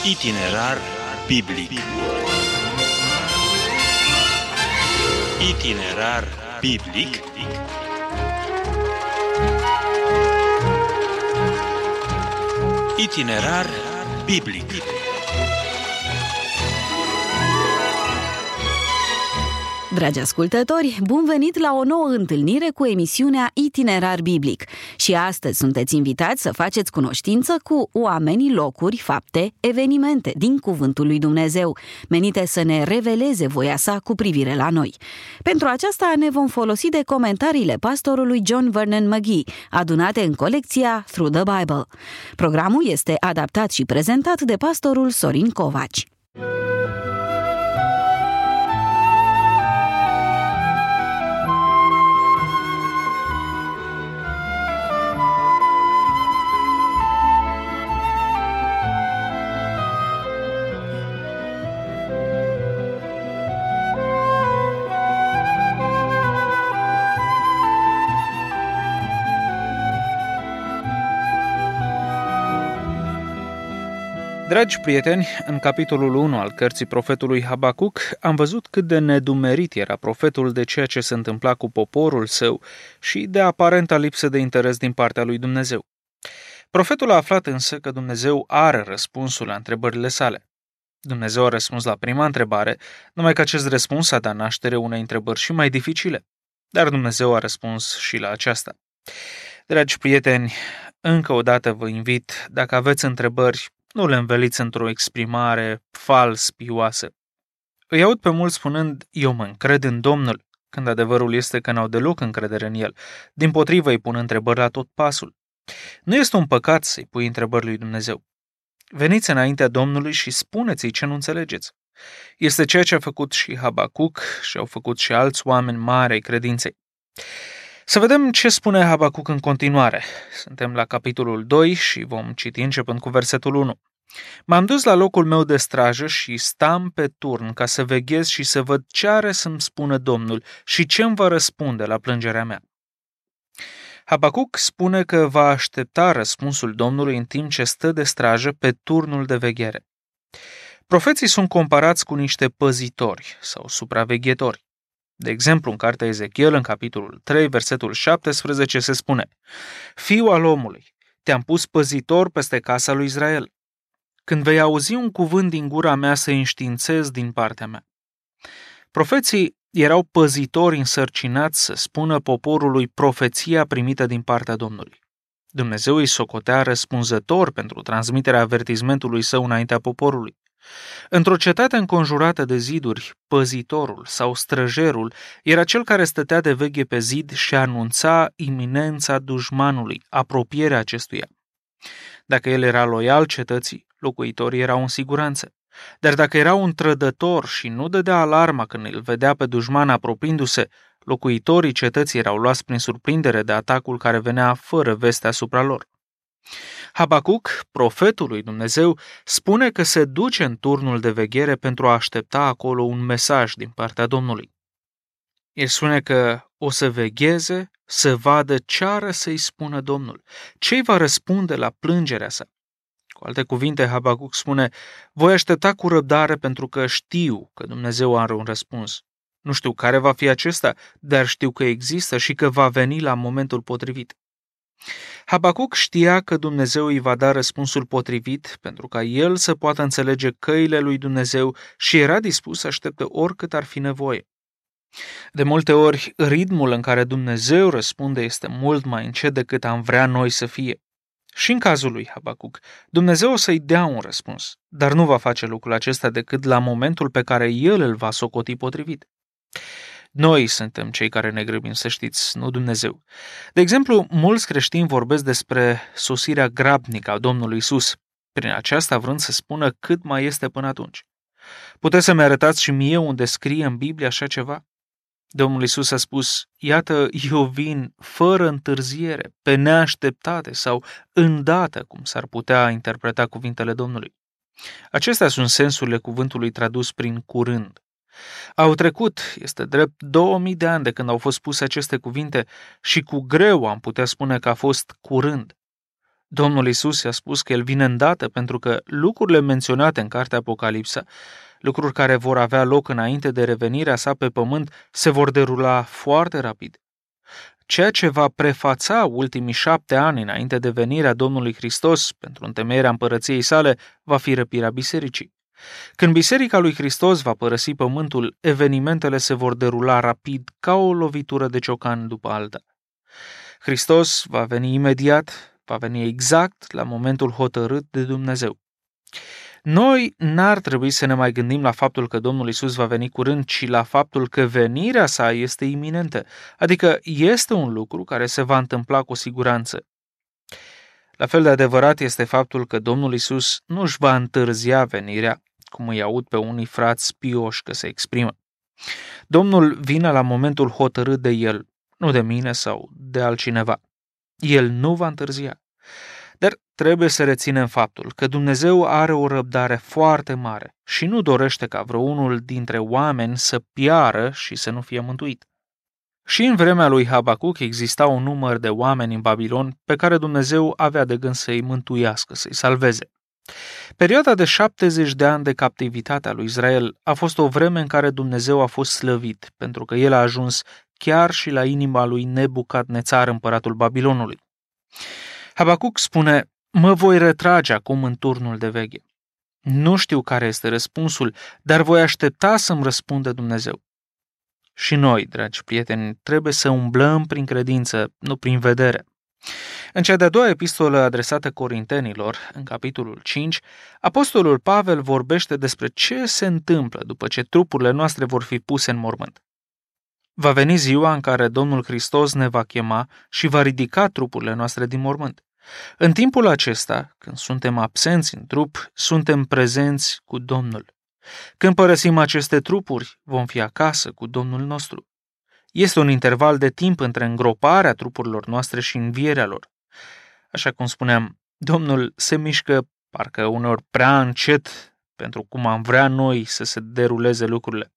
Itinerar biblic. Itinerar biblic. Itinerar biblic. Dragi ascultători, bun venit la o nouă întâlnire cu emisiunea Itinerar Biblic. Și astăzi sunteți invitați să faceți cunoștință cu oamenii, locuri, fapte, evenimente din Cuvântul lui Dumnezeu, menite să ne reveleze voia sa cu privire la noi. Pentru aceasta ne vom folosi de comentariile pastorului John Vernon McGee, adunate în colecția Through the Bible. Programul este adaptat și prezentat de pastorul Sorin Covaci. Dragi prieteni, în capitolul 1 al cărții profetului Habacuc am văzut cât de nedumerit era profetul de ceea ce se întâmpla cu poporul său și de aparenta lipsă de interes din partea lui Dumnezeu. Profetul a aflat însă că Dumnezeu are răspunsul la întrebările sale. Dumnezeu a răspuns la prima întrebare, numai că acest răspuns a dat naștere unei întrebări și mai dificile. Dar Dumnezeu a răspuns și la aceasta. Dragi prieteni, încă o dată vă invit, dacă aveți întrebări, nu le înveliți într-o exprimare fals pioasă. Îi aud pe mulți spunând, eu mă încred în Domnul, când adevărul este că n-au deloc încredere în El. Dimpotrivă îi pun întrebări la tot pasul. Nu este un păcat să-i pui întrebări lui Dumnezeu. Veniți înaintea Domnului și spuneți-i ce nu înțelegeți. Este ceea ce a făcut și Habacuc și au făcut și alți oameni mari ai credinței. Să vedem ce spune Habacuc în continuare. Suntem la capitolul 2 și vom citi începând cu versetul 1. M-am dus la locul meu de strajă și stam pe turn ca să veghez și să văd ce are să-mi spună Domnul și ce îmi va răspunde la plângerea mea. Habacuc spune că va aștepta răspunsul Domnului în timp ce stă de strajă pe turnul de veghere. Profeții sunt comparați cu niște păzitori sau supraveghetori. De exemplu, în cartea Ezechiel, în capitolul 3, versetul 17, se spune: Fiul al omului, te-am pus păzitor peste casa lui Israel. Când vei auzi un cuvânt din gura mea, să înștiințezi din partea mea. Profeții erau păzitori însărcinați să spună poporului profeția primită din partea Domnului. Dumnezeu îi socotea răspunzător pentru transmiterea avertizmentului său înaintea poporului. Într-o cetate înconjurată de ziduri, păzitorul sau străjerul era cel care stătea de veghe pe zid și anunța iminența dușmanului, apropierea acestuia. Dacă el era loial cetății, locuitorii erau în siguranță. Dar dacă era un trădător și nu dădea alarma când îl vedea pe dușman apropiindu-se, locuitorii cetății erau luați prin surprindere de atacul care venea fără veste asupra lor. Habacuc, profetul lui Dumnezeu, spune că se duce în turnul de veghere pentru a aștepta acolo un mesaj din partea Domnului. El spune că o să vegheze, să vadă ce are să-i spună Domnul, ce-i va răspunde la plângerea sa. Cu alte cuvinte, Habacuc spune, voi aștepta cu răbdare pentru că știu că Dumnezeu are un răspuns. Nu știu care va fi acesta, dar știu că există și că va veni la momentul potrivit. Habacuc știa că Dumnezeu îi va da răspunsul potrivit pentru ca el să poată înțelege căile lui Dumnezeu și era dispus să aștepte oricât ar fi nevoie. De multe ori, ritmul în care Dumnezeu răspunde este mult mai încet decât am vrea noi să fie. Și în cazul lui Habacuc, Dumnezeu o să-i dea un răspuns, dar nu va face lucrul acesta decât la momentul pe care el îl va socoti potrivit. Noi suntem cei care ne grăbim, să știți, nu Dumnezeu. De exemplu, mulți creștini vorbesc despre sosirea grabnică a Domnului Iisus, prin aceasta vrând să spună cât mai este până atunci. Puteți să-mi arătați și mie unde scrie în Biblie așa ceva? Domnul Iisus a spus, iată, eu vin fără întârziere, pe neașteptate sau îndată, cum s-ar putea interpreta cuvintele Domnului. Acestea sunt sensurile cuvântului tradus prin curând. Au trecut, este drept, 2000 de ani de când au fost puse aceste cuvinte și cu greu am putea spune că a fost curând. Domnul Iisus i-a spus că El vine îndată pentru că lucrurile menționate în cartea Apocalipsa, lucruri care vor avea loc înainte de revenirea sa pe pământ, se vor derula foarte rapid. Ceea ce va prefața ultimii 7 ani înainte de venirea Domnului Hristos pentru întemeierea împărăției sale va fi răpirea bisericii. Când Biserica lui Hristos va părăsi pământul, evenimentele se vor derula rapid ca o lovitură de ciocan după alta. Hristos va veni imediat, va veni exact la momentul hotărât de Dumnezeu. Noi n-ar trebui să ne mai gândim la faptul că Domnul Iisus va veni curând, ci la faptul că venirea sa este iminentă, adică este un lucru care se va întâmpla cu siguranță. La fel de adevărat este faptul că Domnul Iisus nu își va întârzia venirea, cum îi aud pe unii frați spioși că se exprimă. Domnul vine la momentul hotărât de El, nu de mine sau de altcineva. El nu va întârzia. Dar trebuie să reținem faptul că Dumnezeu are o răbdare foarte mare și nu dorește ca vreunul dintre oameni să piară și să nu fie mântuit. Și în vremea lui Habacuc exista un număr de oameni în Babilon pe care Dumnezeu avea de gând să-i mântuiască, să-i salveze. Perioada de 70 de ani de captivitate a lui Israel a fost o vreme în care Dumnezeu a fost slăvit, pentru că el a ajuns chiar și la inima lui Nebucadnețar, împăratul Babilonului. Habacuc spune: mă voi retrage acum în turnul de veghe. Nu știu care este răspunsul, dar voi aștepta să-mi răspundă Dumnezeu. Și noi, dragi prieteni, trebuie să umblăm prin credință, nu prin vedere. În cea de-a doua epistolă adresată Corintenilor, în capitolul 5, apostolul Pavel vorbește despre ce se întâmplă după ce trupurile noastre vor fi puse în mormânt. Va veni ziua în care Domnul Hristos ne va chema și va ridica trupurile noastre din mormânt. În timpul acesta, când suntem absenți în trup, suntem prezenți cu Domnul. Când părăsim aceste trupuri, vom fi acasă cu Domnul nostru. Este un interval de timp între îngroparea trupurilor noastre și învierea lor. Așa cum spuneam, Domnul se mișcă parcă uneori prea încet pentru cum am vrea noi să se deruleze lucrurile.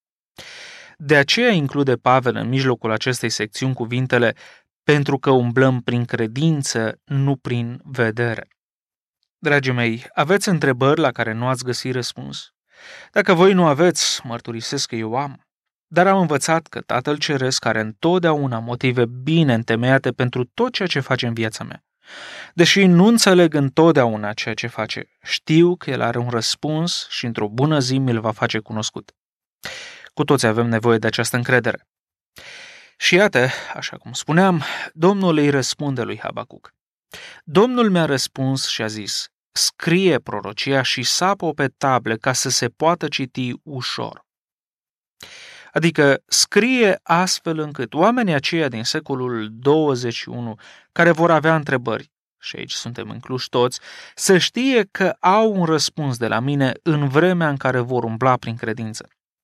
De aceea include Pavel în mijlocul acestei secțiuni cuvintele: pentru că umblăm prin credință, nu prin vedere. Dragii mei, aveți întrebări la care nu ați găsit răspuns? Dacă voi nu aveți, mărturisesc că eu am. Dar am învățat că Tatăl Ceresc are întotdeauna motive bine întemeiate pentru tot ceea ce face în viața mea. Deși nu înțeleg întotdeauna ceea ce face, știu că El are un răspuns și într-o bună zi mi-l va face cunoscut. Cu toți avem nevoie de această încredere. Și iată, așa cum spuneam, Domnul îi răspunde lui Habacuc. Domnul mi-a răspuns și a zis: scrie prorocia și sapă-o pe table ca să se poată citi ușor. Adică scrie astfel încât oamenii aceia din secolul 21 care vor avea întrebări, și aici suntem incluși toți, să știe că au un răspuns de la mine în vremea în care vor umbla prin credință.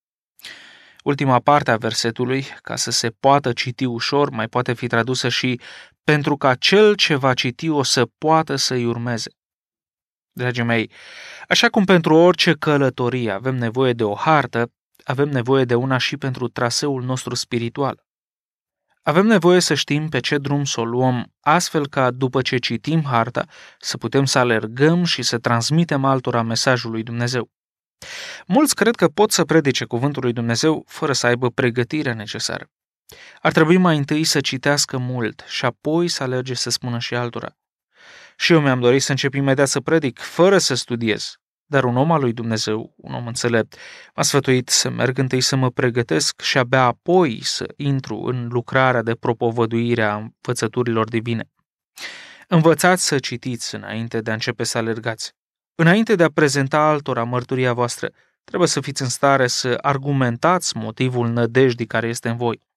Ultima parte a versetului, ca să se poată citi ușor, mai poate fi tradusă și pentru ca cel ce va citi o să poată să-i urmeze. Dragii mei, așa cum pentru orice călătorie avem nevoie de o hartă, avem nevoie de una și pentru traseul nostru spiritual. Avem nevoie să știm pe ce drum să o luăm, astfel ca după ce citim harta să putem să alergăm și să transmitem altora mesajul lui Dumnezeu. Mulți cred că pot să predice cuvântul lui Dumnezeu fără să aibă pregătirea necesară. Ar trebui mai întâi să citească mult și apoi să alerge să spună și altora. Și eu mi-am dorit să încep imediat să predic, fără să studiez. Dar un om al lui Dumnezeu, un om înțelept, m-a sfătuit să merg întâi să mă pregătesc și abia apoi să intru în lucrarea de propovăduire a învățăturilor divine. Învățați să citiți înainte de a începe să alergați. Înainte de a prezenta altora mărturia voastră, trebuie să fiți în stare să argumentați motivul nădejdii care este în voi.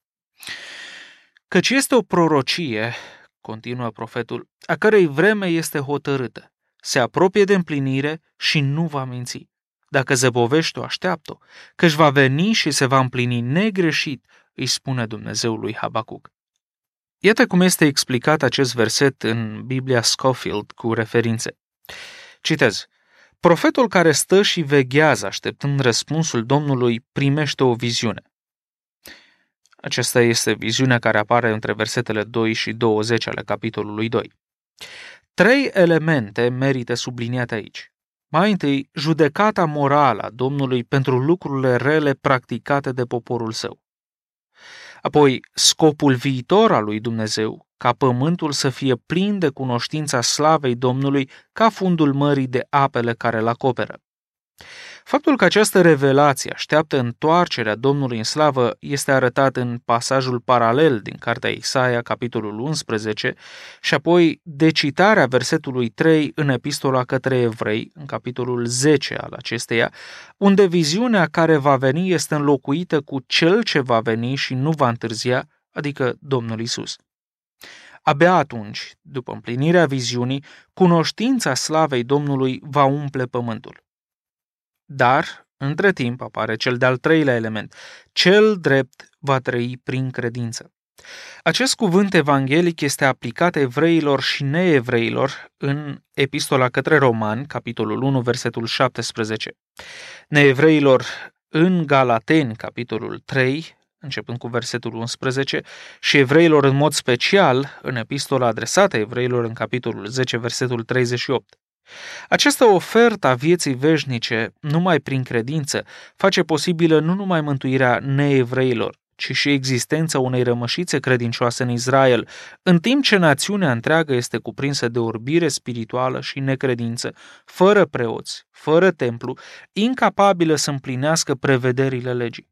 Căci este o prorocie, continuă profetul, a cărei vreme este hotărâtă. Se apropie de împlinire și nu va minți. Dacă zăbovește, o așteaptă, căci va veni și se va împlini negreșit, îi spune Dumnezeu lui Habacuc. Iată cum este explicat acest verset în Biblia Scofield cu referințe. Citez: profetul care stă și veghează așteptând răspunsul Domnului primește o viziune. Aceasta este viziunea care apare între versetele 2 și 20 ale capitolului 2. 3 elemente merită subliniate aici. Mai întâi, judecata morală a Domnului pentru lucrurile rele practicate de poporul său. Apoi, scopul viitor al lui Dumnezeu, ca pământul să fie plin de cunoștința slavei Domnului ca fundul mării de apele care îl acoperă. Faptul că această revelație așteaptă întoarcerea Domnului în slavă este arătat în pasajul paralel din cartea Isaia, capitolul 11, și apoi de citarea versetului 3 în epistola către evrei, în capitolul 10 al acesteia, unde viziunea care va veni este înlocuită cu cel ce va veni și nu va întârzia, adică Domnul Isus. Abia atunci, după împlinirea viziunii, cunoștința slavei Domnului va umple pământul. Dar, între timp, apare cel de-al treilea element. Cel drept va trăi prin credință. Acest cuvânt evanghelic este aplicat evreilor și neevreilor în epistola către Romani, capitolul 1, versetul 17. Neevreilor în Galateni, capitolul 3, începând cu versetul 11, și evreilor în mod special în epistola adresată evreilor în capitolul 10, versetul 38. Această ofertă a vieții veșnice, numai prin credință, face posibilă nu numai mântuirea neevreilor, ci și existența unei rămășițe credincioase în Israel, în timp ce națiunea întreagă este cuprinsă de orbire spirituală și necredință, fără preoți, fără templu, incapabilă să împlinească prevederile legii.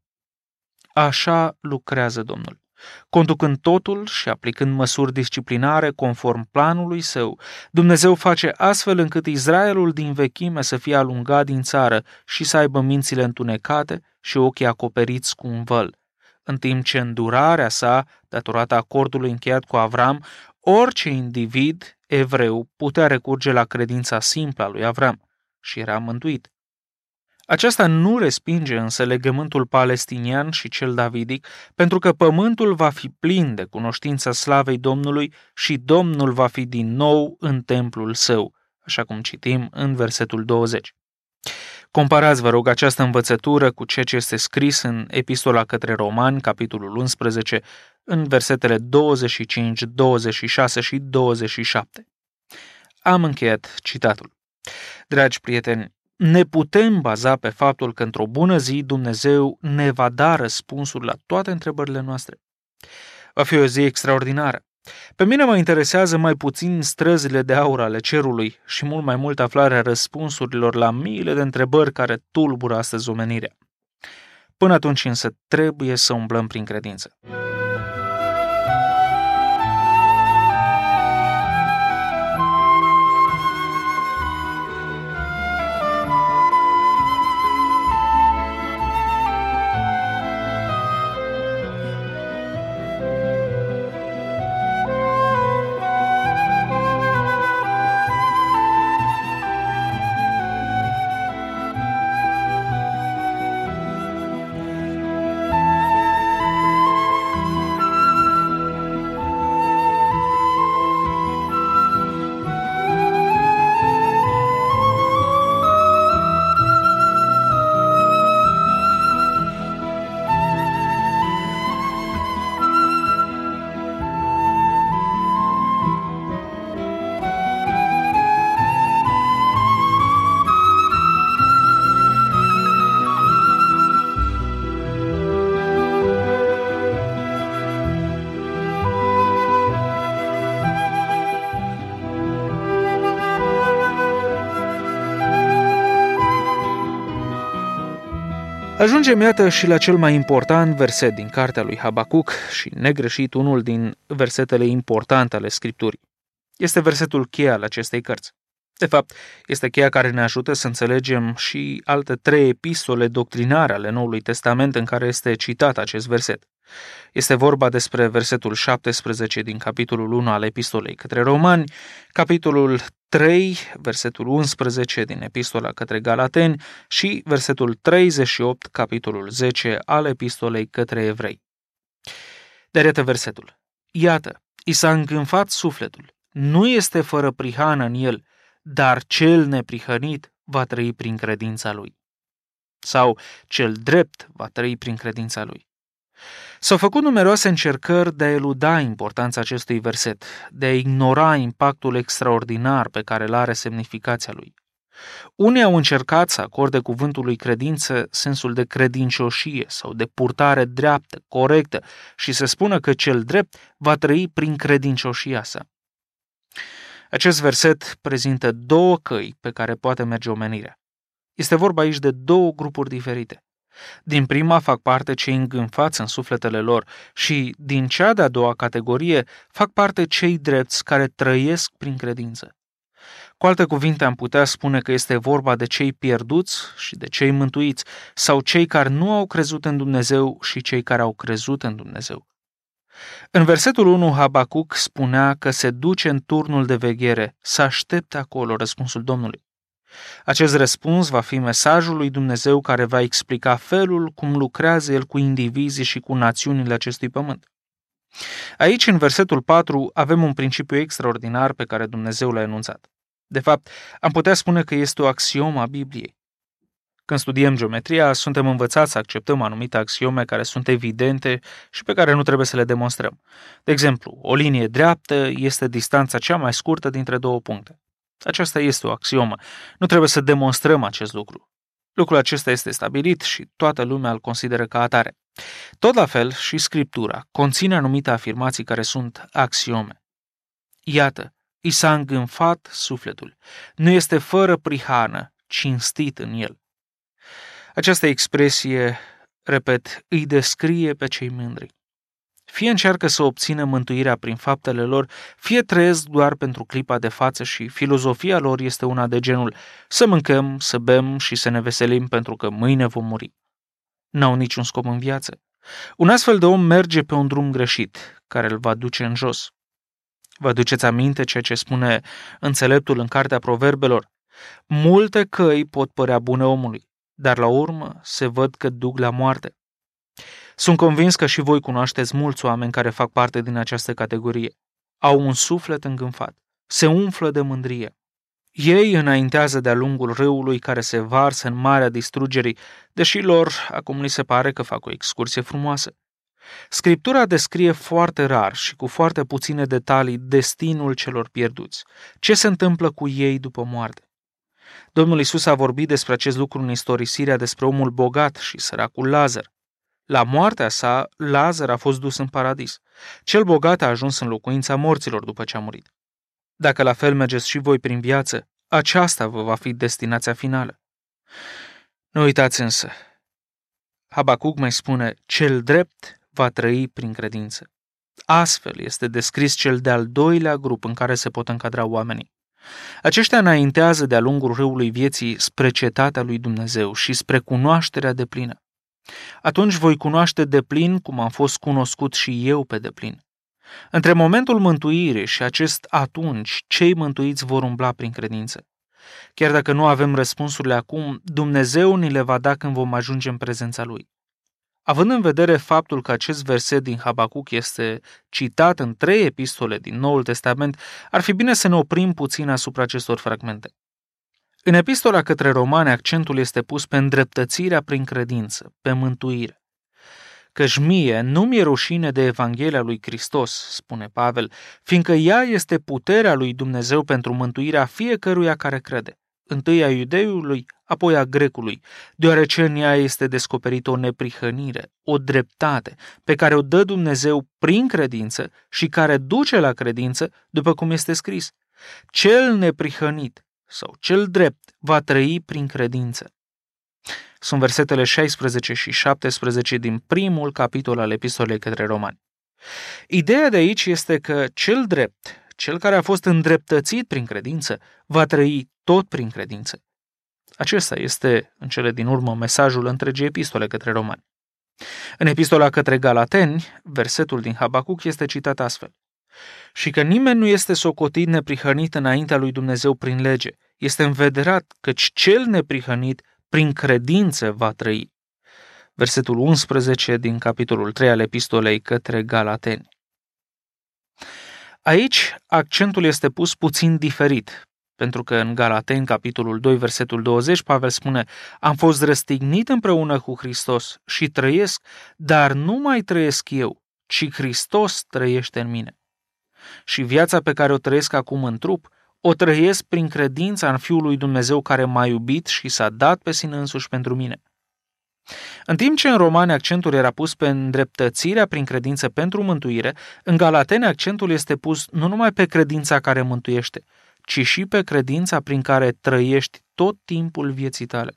Așa lucrează Domnul. Conducând totul și aplicând măsuri disciplinare conform planului său, Dumnezeu face astfel încât Israelul din vechime să fie alungat din țară și să aibă mințile întunecate și ochii acoperiți cu un văl, în timp ce îndurarea sa, datorată acordului încheiat cu Avram, orice individ evreu putea recurge la credința simplă a lui Avram și era mântuit. Aceasta nu respinge însă legământul palestinian și cel davidic, pentru că pământul va fi plin de cunoștința slavei Domnului și Domnul va fi din nou în templul său, așa cum citim în versetul 20. Comparați, vă rog, această învățătură cu ceea ce este scris în epistola către Romani, capitolul 11, în versetele 25, 26 și 27. Am încheiat citatul. Dragi prieteni, ne putem baza pe faptul că într-o bună zi Dumnezeu ne va da răspunsuri la toate întrebările noastre. Va fi o zi extraordinară. Pe mine mă interesează mai puțin străzile de aur ale cerului și mult mai mult aflarea răspunsurilor la miile de întrebări care tulbură astăzi omenirea. Până atunci însă trebuie să umblăm prin credință. Ajungem, iată, și la cel mai important verset din cartea lui Habacuc și, negreșit, unul din versetele importante ale Scripturii. Este versetul cheie al acestei cărți. De fapt, este cheia care ne ajută să înțelegem și alte 3 epistole doctrinare ale Noului Testament în care este citat acest verset. Este vorba despre versetul 17 din capitolul 1 al epistolei către Romani, capitolul 3, versetul 11 din epistola către Galateni și versetul 38, capitolul 10 al epistolei către Evrei. Dar iată versetul. Iată, i s-a îngânfat sufletul, nu este fără prihană în el, dar cel neprihănit va trăi prin credința lui. Sau cel drept va trăi prin credința lui. S-au făcut numeroase încercări de a eluda importanța acestui verset, de a ignora impactul extraordinar pe care îl are semnificația lui. Unii au încercat să acorde cuvântului credință sensul de credincioșie sau de purtare dreaptă, corectă și să spună că cel drept va trăi prin credincioșia sa. Acest verset prezintă două căi pe care poate merge omenirea. Este vorba aici de două grupuri diferite. Din prima fac parte cei îngânfați în sufletele lor și din cea de-a doua categorie fac parte cei drepți care trăiesc prin credință. Cu alte cuvinte, am putea spune că este vorba de cei pierduți și de cei mântuiți, sau cei care nu au crezut în Dumnezeu și cei care au crezut în Dumnezeu. În versetul 1, Habacuc spunea că se duce în turnul de veghere, să aștepte acolo răspunsul Domnului. Acest răspuns va fi mesajul lui Dumnezeu care va explica felul cum lucrează El cu indivizii și cu națiunile acestui pământ. Aici, în versetul 4, avem un principiu extraordinar pe care Dumnezeu l-a enunțat. De fapt, am putea spune că este o axiomă a Bibliei. Când studiem geometria, suntem învățați să acceptăm anumite axiome care sunt evidente și pe care nu trebuie să le demonstrăm. De exemplu, o linie dreaptă este distanța cea mai scurtă dintre două puncte. Aceasta este o axiomă. Nu trebuie să demonstrăm acest lucru. Lucrul acesta este stabilit și toată lumea îl consideră ca atare. Tot la fel și Scriptura conține anumite afirmații care sunt axiome. Iată, i s-a îngânfat sufletul. Nu este fără prihană, cinstit în el. Această expresie, repet, îi descrie pe cei mândri. Fie încearcă să obțină mântuirea prin faptele lor, fie trăiesc doar pentru clipa de față și filozofia lor este una de genul să mâncăm, să bem și să ne veselim pentru că mâine vom muri. N-au niciun scop în viață. Un astfel de om merge pe un drum greșit, care îl va duce în jos. Vă aduceți aminte ceea ce spune înțeleptul în cartea Proverbelor? Multe căi pot părea bune omului, dar la urmă se văd că duc la moarte. Sunt convins că și voi cunoașteți mulți oameni care fac parte din această categorie. Au un suflet îngânfat, se umflă de mândrie. Ei înaintează de-a lungul râului care se varsă în marea distrugerii, deși lor acum li se pare că fac o excursie frumoasă. Scriptura descrie foarte rar și cu foarte puține detalii destinul celor pierduți, ce se întâmplă cu ei după moarte. Domnul Iisus a vorbit despre acest lucru în istorisirea despre omul bogat și săracul Lazar. La moartea sa, Lazar a fost dus în paradis. Cel bogat a ajuns în locuința morților după ce a murit. Dacă la fel mergeți și voi prin viață, aceasta vă va fi destinația finală. Nu uitați însă, Habacuc mai spune, cel drept va trăi prin credință. Astfel este descris cel de-al doilea grup în care se pot încadra oamenii. Aceștia înaintează de-a lungul râului vieții spre cetatea lui Dumnezeu și spre cunoașterea deplină. Atunci voi cunoaște deplin cum am fost cunoscut și eu pe deplin. Între momentul mântuirii și acest atunci, cei mântuiți vor umbla prin credință. Chiar dacă nu avem răspunsurile acum, Dumnezeu ni le va da când vom ajunge în prezența Lui. Având în vedere faptul că acest verset din Habacuc este citat în 3 epistole din Noul Testament, ar fi bine să ne oprim puțin asupra acestor fragmente. În epistola către Romani, accentul este pus pe îndreptățirea prin credință, pe mântuire. Căci mie nu mi-e rușine de Evanghelia lui Hristos, spune Pavel, fiindcă ea este puterea lui Dumnezeu pentru mântuirea fiecăruia care crede, întâi a iudeului, apoi a grecului, deoarece în ea este descoperită o neprihănire, o dreptate, pe care o dă Dumnezeu prin credință și care duce la credință, după cum este scris. Cel neprihănit sau cel drept va trăi prin credință. Sunt versetele 16 și 17 din primul capitol al epistolei către Romani. Ideea de aici este că cel drept, cel care a fost îndreptățit prin credință, va trăi tot prin credință. Acesta este, în cele din urmă, mesajul întregii epistole către Romani. În epistola către Galateni, versetul din Habacuc este citat astfel. Și că nimeni nu este socotit neprihănit înaintea lui Dumnezeu prin lege, este învederat căci cel neprihănit prin credință va trăi. Versetul 11 din capitolul 3 al epistolei către Galateni. Aici accentul este pus puțin diferit, Pentru că în Galateni, capitolul 2, versetul 20, Pavel spune: am fost răstignit împreună cu Hristos și trăiesc, dar nu mai trăiesc eu, ci Hristos trăiește în mine. Și viața pe care o trăiesc acum în trup, o trăiesc prin credința în Fiul lui Dumnezeu care m-a iubit și s-a dat pe sine însuși pentru mine. În timp ce în Romani accentul era pus pe îndreptățirea prin credință pentru mântuire, în Galateni accentul este pus nu numai pe credința care mântuiește, ci și pe credința prin care trăiești tot timpul vieții tale.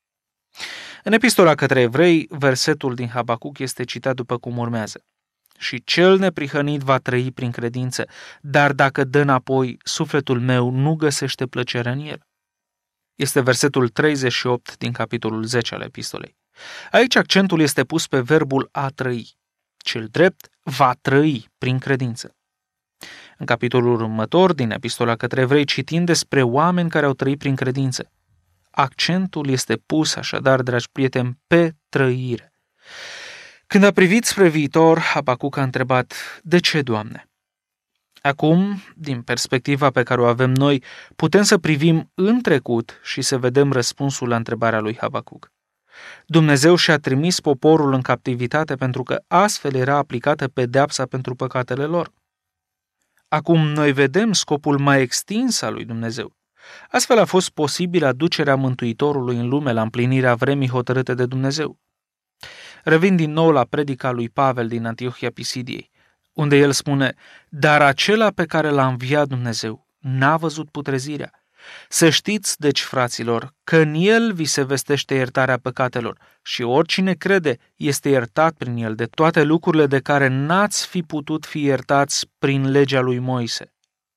În epistola către evrei, versetul din Habacuc este citat după cum urmează: și cel neprihănit va trăi prin credință, dar dacă dă înapoi, sufletul meu nu găsește plăcere în el. Este versetul 38 din capitolul 10 al epistolei. Aici accentul este pus pe verbul a trăi. Cel drept va trăi prin credință. În capitolul următor din epistola către evrei citim despre oameni care au trăit prin credință. Accentul este pus așadar, dragi prieteni, pe trăire. Când a privit spre viitor, Habacuc a întrebat: de ce, Doamne? Acum, din perspectiva pe care o avem noi, putem să privim în trecut și să vedem răspunsul la întrebarea lui Habacuc. Dumnezeu și-a trimis poporul în captivitate pentru că astfel era aplicată pedeapsa pentru păcatele lor. Acum noi vedem scopul mai extins al lui Dumnezeu. Astfel a fost posibil aducerea Mântuitorului în lume la împlinirea vremii hotărâte de Dumnezeu. Revin din nou la predica lui Pavel din Antiohia Pisidiei, unde el spune: dar acela pe care l-a înviat Dumnezeu n-a văzut putrezirea. Să știți, deci, fraților, că în el vi se vestește iertarea păcatelor și oricine crede este iertat prin el de toate lucrurile de care n-ați fi putut fi iertați prin legea lui Moise.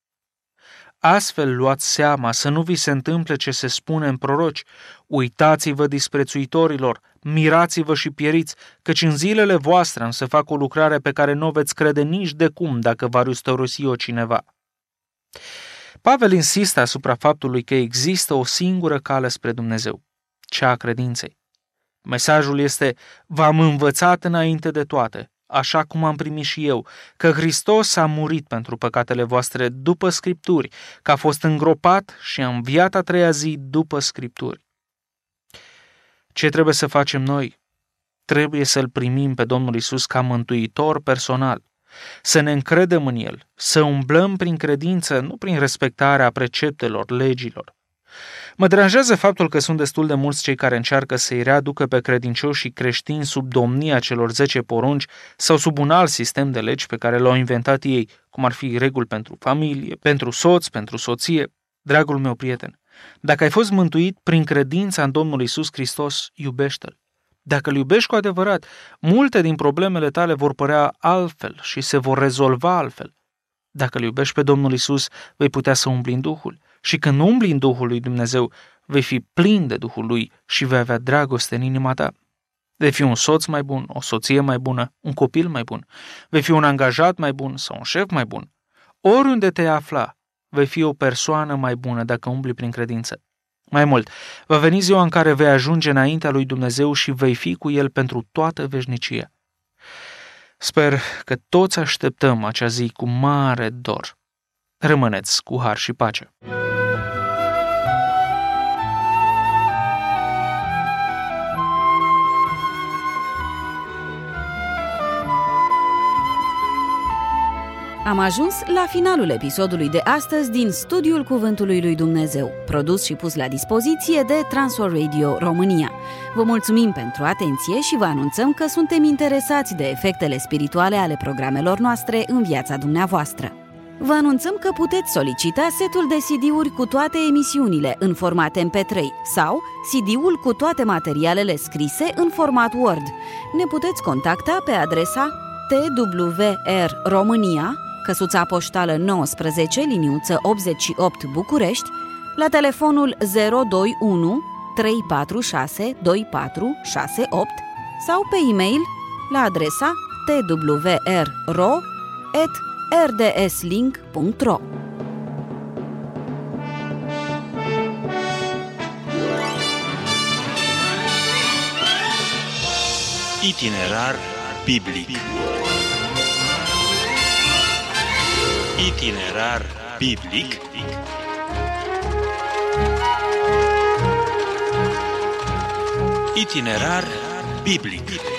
Astfel luați seama să nu vi se întâmple ce se spune în proroci: uitați-vă disprețuitorilor, mirați-vă și pieriți, căci în zilele voastre am să fac o lucrare pe care nu o veți crede nici de cum dacă va răstărosi-o cineva. Pavel insistă asupra faptului că există o singură cale spre Dumnezeu, cea a credinței. Mesajul este: v-am învățat înainte de toate, așa cum am primit și eu, că Hristos a murit pentru păcatele voastre după Scripturi, că a fost îngropat și a înviat a treia zi după Scripturi. Ce trebuie să facem noi? Trebuie să-L primim pe Domnul Iisus ca mântuitor personal, să ne încredem în El, să umblăm prin credință, nu prin respectarea preceptelor, legilor. Mă deranjează faptul că sunt destul de mulți cei care încearcă să-i readucă pe credincioșii creștini sub domnia celor 10 porunci sau sub un alt sistem de legi pe care l-au inventat ei, cum ar fi reguli pentru familie, pentru soț, pentru soție. Dragul meu prieten, dacă ai fost mântuit prin credința în Domnul Iisus Hristos, iubește-L. Dacă îl iubești cu adevărat, multe din problemele tale vor părea altfel și se vor rezolva altfel. Dacă îl iubești pe Domnul Iisus, vei putea să umbli în Duhul. Și când umbli în Duhul lui Dumnezeu, vei fi plin de Duhul lui și vei avea dragoste în inima ta. Vei fi un soț mai bun, o soție mai bună, un copil mai bun. Vei fi un angajat mai bun sau un șef mai bun. Oriunde te afla, vei fi o persoană mai bună dacă umbli prin credință. Mai mult, va veni ziua în care vei ajunge înaintea lui Dumnezeu și vei fi cu El pentru toată veșnicia. Sper că toți așteptăm acea zi cu mare dor. Rămâneți cu har și pace. Am ajuns la finalul episodului de astăzi din Studiul Cuvântului lui Dumnezeu, produs și pus la dispoziție de Transworld Radio România. Vă mulțumim pentru atenție și vă anunțăm că suntem interesați de efectele spirituale ale programelor noastre în viața dumneavoastră. Vă anunțăm că puteți solicita setul de CD-uri cu toate emisiunile în format MP3 sau CD-ul cu toate materialele scrise în format Word. Ne puteți contacta pe adresa TWR România, căsuța poștală 19, liniuță 88 București, la telefonul 021 346 2468 sau pe e-mail la adresa twrro@rdslink.ro. Itinerar biblic. Itinerar biblic Itinerar biblic.